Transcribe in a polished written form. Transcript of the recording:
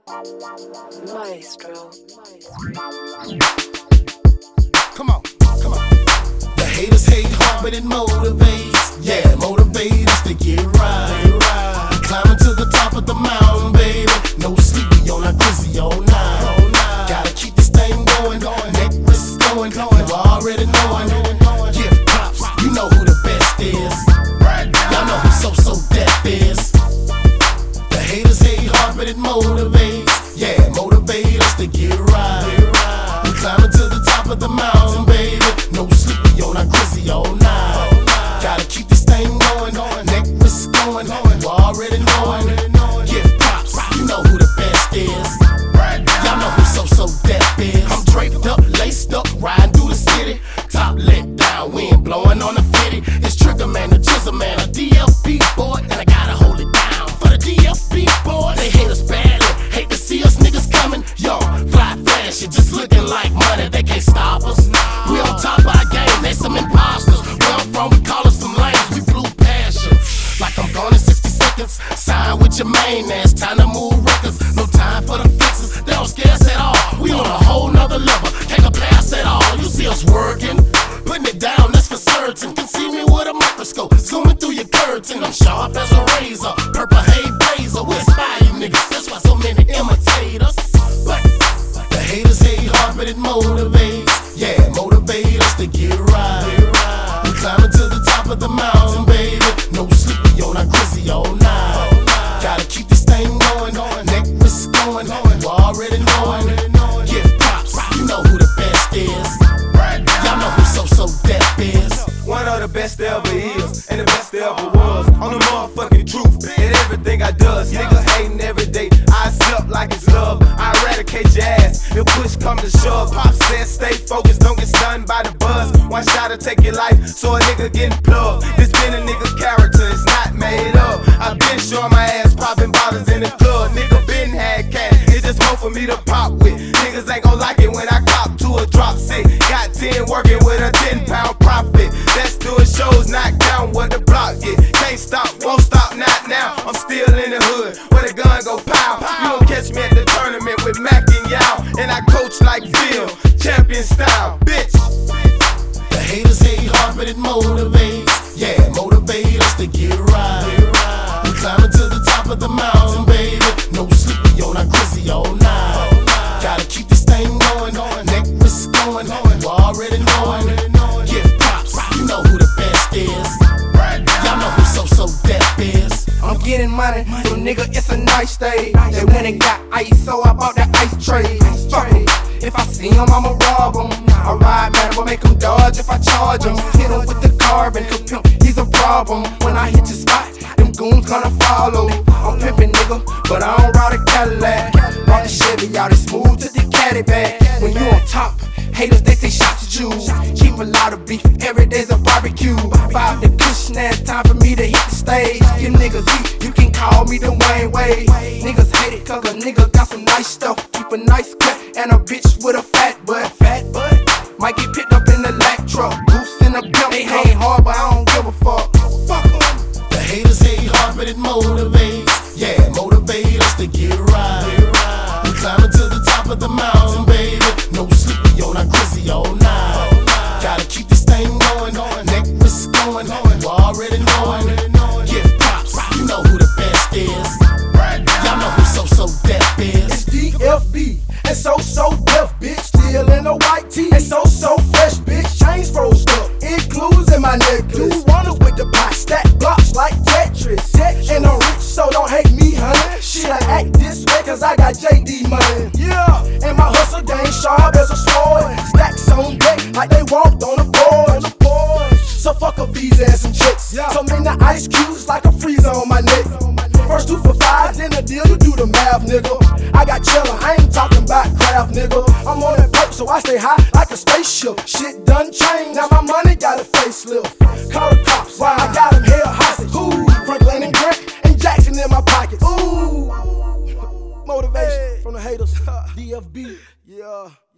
Maestro. Come on, come on. The haters hate hard, but it motivates. Yeah, motivate us to get right. Climbing to the top of the mountain, baby. No sleep, we on our grizzly all night. Gotta keep this thing going, neck wrist going. You already knowing. Give props, you know who the best is. Y'all know who so deaf is. The haters hate hard, but it motivates. Yeah, motivate us to get right. We climbing to the top of the mountain, baby. No sleep, we on our grizzly all night. Gotta keep this thing going, neck wrist going. You already knowing. Give props, you know who the best is. Y'all know who so deaf is. I'm draped up, laced up, riding through the city. Top lit down, wind blowing on the 50. It's Trigger Man, the Chisel Man, a DFB boy, and I gotta hold it down for the DFB boys. They hate us badly, hate to see us niggas coming. Young, fly, flashy, just looking like money. They can't stop us. We on top of our game, they some imposters. Where I'm from, we call us some lanes. We flew past you like I'm gone in 60 seconds. Sign with your main ass, time to move records. No time for the fixes, they don't scare us at all. We on a whole nother level, can't pass at all. You see us working, putting it down, that's for certain. Can see me with a microscope, zooming through your curtain. I'm sharp as a razor, purple hay blazer. We inspire you niggas, that's why so many imitate us. But the haters hate hard, but it motivates. Yeah, motivate us to get right. We climbing to the top of the mountain, baby. No sleep, we on our grizzly all night. Gotta keep this thing going, neck wrist going. You already knowing. Give props, you know who the best is. Y'all know who so deaf is. One of the best there ever is, and the best there ever was. I'm the motherfucking truth, and everything I does. Niggas hating every day, I accept like it's love. I eradicate your ass, if push come to shove. Pop says stay focused, don't get stunned by the buzz. One shot to take your life, so a nigga getting plugged. This been a nigga's character, it's not made up. I been showing my ass, popping bottles in the club. Nigga been had cash, it's just more for me to pop with. Niggas ain't gon' like it when I cop to a drop sick. Got 10 working with a 10-pound profit. That's doing shows, knock down what the block get. Can't stop, won't stop, not now. I'm still in the hood, where the gun go pow. You don't catch me at the tournament with Mac and Yao. And I coach like Phil, champion style, bitch. The haters hate hard, but it motivates. Yeah, motivate us to get right. We climbing to the top of the mountain, baby. No sleep, we on our grizzly all night. Gotta keep this thing going, neck wrist going. You already knowing. Give props, you know who the best is. Y'all know who so deaf is. I'm getting money, so nigga, it's a nice day. They went and got ice, so I bought that ice tray. Fuck 'em. If I see him, I'ma rob him. I ride, man, I'ma make him dodge if I charge him. Hit him with the carbon, cause pimp, he's a problem. When I hit your spot, them goons gonna follow. I'm pimpin', nigga, but I don't ride a Cadillac. Brought the Chevy out, it's smooth to the caddy bag. When you on top, haters, they take shots at you. Keep a lot of beef, every day's a barbecue. Five the kush, now it's time for me to hit the stage. You niggas eat, you can call me the Wayne Wade. Niggas hate it cause a nigga got some nice stuff. Keep a nice cut and a bitch with a fat butt. Might get picked up in the lack truck. Goose in the pimp, they hate hard but I don't give a fuck. Fuck 'em. The haters hate hard, but it motivates. Yeah, motivate us to get right. We climbing to the top of the mountain, baby. No sleep, we on our grizzly all night. Gotta keep this thing going, neck wrist going. You already knowing. Give props, you know who the best is. Y'all know who so deaf is. It's DFB, and so deaf, bitch. Still in a white tee, and so fresh, bitch. Chains froze up, includes in my necklace. Two runners with the pot, stack blocks like Tetris. And I'm rich, so don't hate me, honey. Shit, I act this way cause I got JD money. Yeah, and my hustle game sharp as a sword. Stacks on deck like they walked on the board. So fuck a visa and some chicks. So many ice cubes like a freezer on my neck. First 2 for 5, then a deal, you do the math, nigga. I got chillin', I ain't talking about craft, nigga. I'm on that perk, so I stay high like a spaceship. Shit done changed, now my money got a facelift. Call the cops, I got him held hostage. Ooh, Franklin and Grant and Jackson in my pockets. Ooh, motivation from the haters. DFB, yeah.